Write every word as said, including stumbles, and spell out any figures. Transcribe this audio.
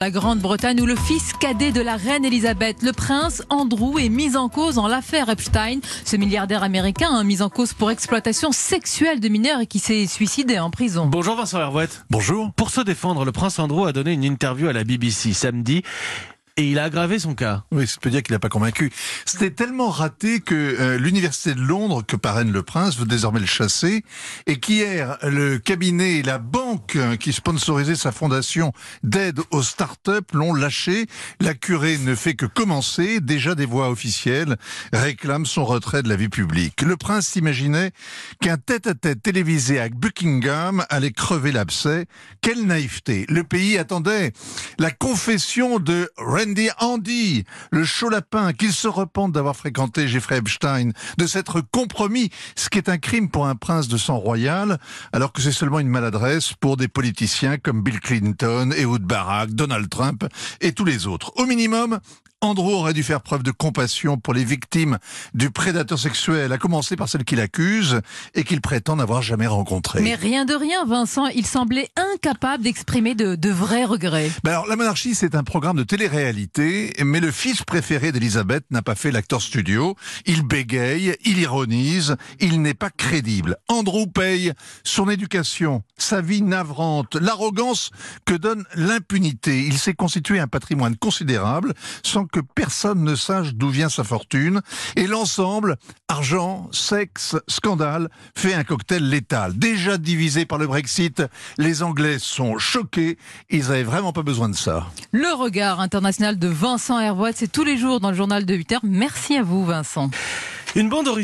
La Grande-Bretagne où le fils cadet de la reine Elisabeth, le prince Andrew, est mis en cause dans l'affaire Epstein. Ce milliardaire américain hein, mis en cause pour exploitation sexuelle de mineurs et qui s'est suicidé en prison. Bonjour Vincent Hervouette. Bonjour. Pour se défendre, le prince Andrew a donné une interview à la B B C samedi. Et il a aggravé son cas. Oui, ça peut dire qu'il n'a pas convaincu. C'était tellement raté que euh, l'université de Londres, que parraine le prince, veut désormais le chasser. Et qu'hier, le cabinet et la banque euh, qui sponsorisait sa fondation d'aide aux start-up l'ont lâché. La curée ne fait que commencer. Déjà des voix officielles réclament son retrait de la vie publique. Le prince s'imaginait qu'un tête-à-tête télévisé avec Buckingham allait crever l'abcès. Quelle naïveté. Le pays attendait la confession de Randy Handy, le chaud lapin, qu'il se repente d'avoir fréquenté Jeffrey Epstein, de s'être compromis, ce qui est un crime pour un prince de sang royal, alors que c'est seulement une maladresse pour des politiciens comme Bill Clinton, Ehud Barak, Donald Trump et tous les autres. Au minimum, Andrew aurait dû faire preuve de compassion pour les victimes du prédateur sexuel, à commencer par celles qu'il accuse et qu'il prétend n'avoir jamais rencontrées. Mais rien de rien, Vincent, il semblait incapable d'exprimer de, de vrais regrets. Ben alors, La Monarchie, c'est un programme de télé-réalité, mais le fils préféré d'Elisabeth n'a pas fait l'acteur studio. Il bégaye, il ironise, il n'est pas crédible. Andrew paye son éducation, sa vie navrante, l'arrogance que donne l'impunité. Il s'est constitué un patrimoine considérable, sans que personne ne sache d'où vient sa fortune. Et l'ensemble, argent, sexe, scandale, fait un cocktail létal. Déjà divisé par le Brexit, les Anglais sont choqués. Ils n'avaient vraiment pas besoin de ça. Le regard international de Vincent Hervouette, c'est tous les jours dans le journal de huit heures. Merci à vous, Vincent. Une bande originale.